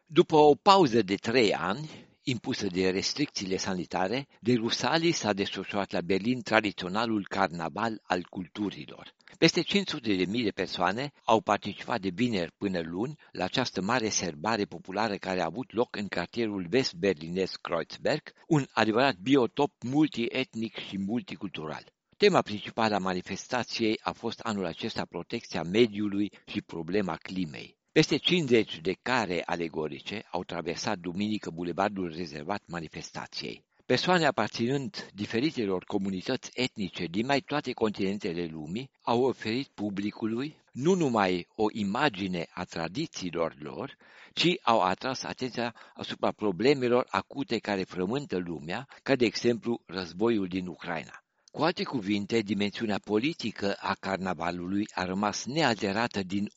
După o pauză de 3 ani, impusă de restricțiile sanitare, de Rusalii s-a desfășurat la Berlin tradiționalul carnaval al culturilor. Peste 500.000 de persoane au participat de vineri până luni la această mare serbare populară care a avut loc în cartierul vest-berlinez Kreuzberg, un adevărat biotop multietnic și multicultural. Tema principală a manifestației a fost anul acesta protecția mediului și problema climei. Peste 50 de care alegorice au traversat duminică bulevardul rezervat manifestației. Persoane aparținând diferitelor comunități etnice din mai toate continentele lumii au oferit publicului nu numai o imagine a tradițiilor lor, ci au atras atenția asupra problemelor acute care frământă lumea, ca de exemplu războiul din Ucraina. Cu alte cuvinte, dimensiunea politică a carnavalului a rămas nealterată din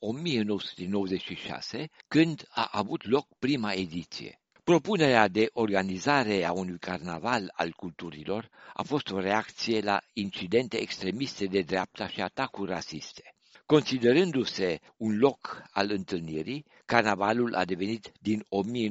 1996, când a avut loc prima ediție. Propunerea de organizare a unui carnaval al culturilor a fost o reacție la incidente extremiste de dreapta și atacuri rasiste. Considerându-se un loc al întâlnirii, carnavalul a devenit din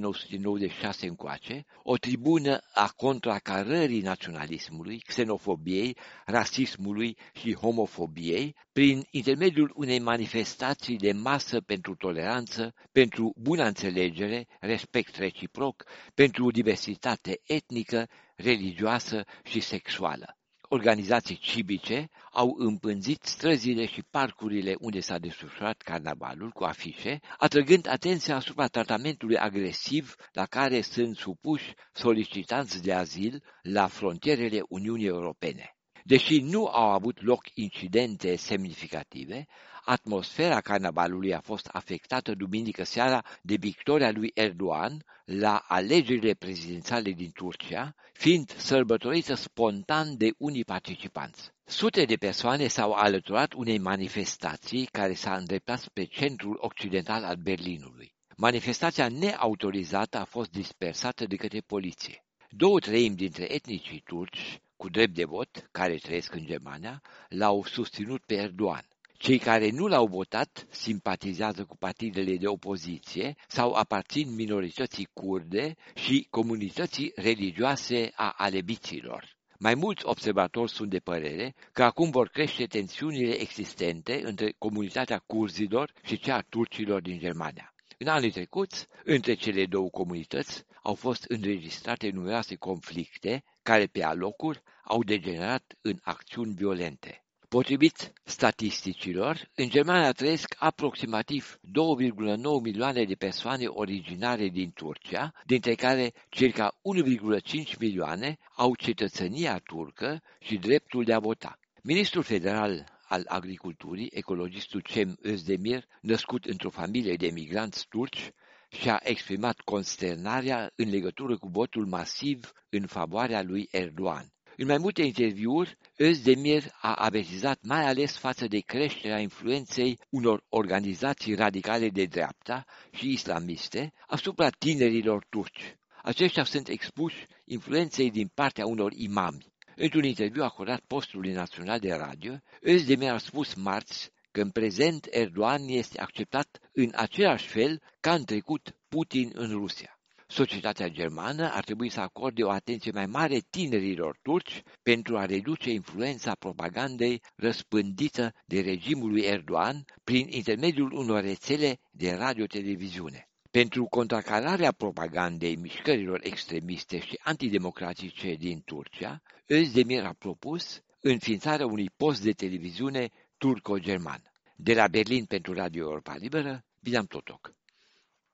1996 încoace o tribună a contracarării naționalismului, xenofobiei, rasismului și homofobiei, prin intermediul unei manifestații de masă pentru toleranță, pentru bună înțelegere, respect reciproc, pentru diversitate etnică, religioasă și sexuală. Organizații civice au împânzit străzile și parcurile unde s-a desfășurat carnavalul cu afișe, atrăgând atenția asupra tratamentului agresiv la care sunt supuși solicitanți de azil la frontierele Uniunii Europene. Deși nu au avut loc incidente semnificative, atmosfera carnavalului a fost afectată duminică seara de victoria lui Erdogan la alegerile prezidențiale din Turcia, fiind sărbătorită spontan de unii participanți. Sute de persoane s-au alăturat unei manifestații care s-a îndreptat spre centrul occidental al Berlinului. Manifestația neautorizată a fost dispersată de către poliție. 2/3 dintre etnicii turci cu drept de vot, care trăiesc în Germania, l-au susținut pe Erdogan. Cei care nu l-au votat simpatizează cu partidele de opoziție sau aparțin minorității kurde și comunității religioase a alebiților. Mai mulți observatori sunt de părere că acum vor crește tensiunile existente între comunitatea curzilor și cea a turcilor din Germania. În anii trecuți, între cele două comunități au fost înregistrate numeroase conflicte care pe alocuri au degenerat în acțiuni violente. Potrivit statisticilor, în Germania trăiesc aproximativ 2,9 milioane de persoane originare din Turcia, dintre care circa 1,5 milioane au cetățenia turcă și dreptul de a vota. Ministrul federal al agriculturii, ecologistul Cem Özdemir, născut într-o familie de emigranți turci, și-a exprimat consternarea în legătură cu votul masiv în favoarea lui Erdogan. În mai multe interviuri, Özdemir a avertizat mai ales față de creșterea influenței unor organizații radicale de dreapta și islamiste asupra tinerilor turci. Aceștia sunt expuși influenței din partea unor imami. Într-un interviu acordat postului național de radio, Özdemir a spus marți că în prezent Erdogan este acceptat în același fel ca în trecut Putin în Rusia. Societatea germană ar trebui să acorde o atenție mai mare tinerilor turci pentru a reduce influența propagandei răspândită de regimul lui Erdogan prin intermediul unor rețele de radio-televiziune. Pentru contracararea propagandei mișcărilor extremiste și antidemocratice din Turcia, Özdemir a propus înființarea unui post de televiziune turco-german. De la Berlin pentru Radio Europa Liberă, William Totoc.